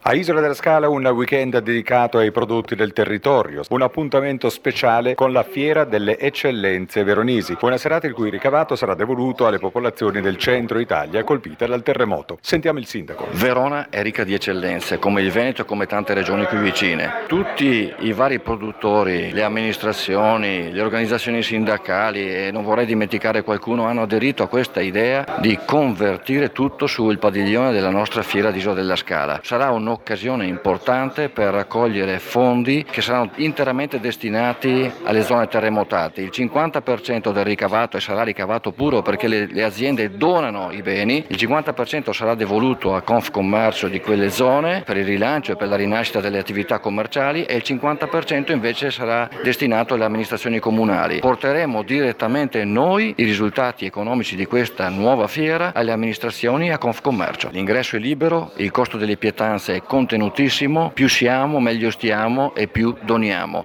A Isola della Scala un weekend dedicato ai prodotti del territorio, un appuntamento speciale con la Fiera delle Eccellenze Veronesi, una serata il cui ricavato sarà devoluto alle popolazioni del centro Italia colpite dal terremoto. Sentiamo il sindaco. Verona è ricca di eccellenze, come il Veneto e come tante regioni qui vicine. Tutti i vari produttori, le amministrazioni, le organizzazioni sindacali e non vorrei dimenticare qualcuno hanno aderito a questa idea di convertire tutto sul padiglione della nostra Fiera di Isola della Scala. Sarà un'occasione importante per raccogliere fondi che saranno interamente destinati alle zone terremotate. Il 50% del ricavato, e sarà ricavato puro perché le aziende donano i beni, il 50% sarà devoluto a Confcommercio di quelle zone per il rilancio e per la rinascita delle attività commerciali e il 50% invece sarà destinato alle amministrazioni comunali. Porteremo direttamente noi i risultati economici di questa nuova fiera alle amministrazioni e a Confcommercio. L'ingresso è libero, il costo delle pietanze è contenutissimo, più siamo, meglio stiamo e più doniamo.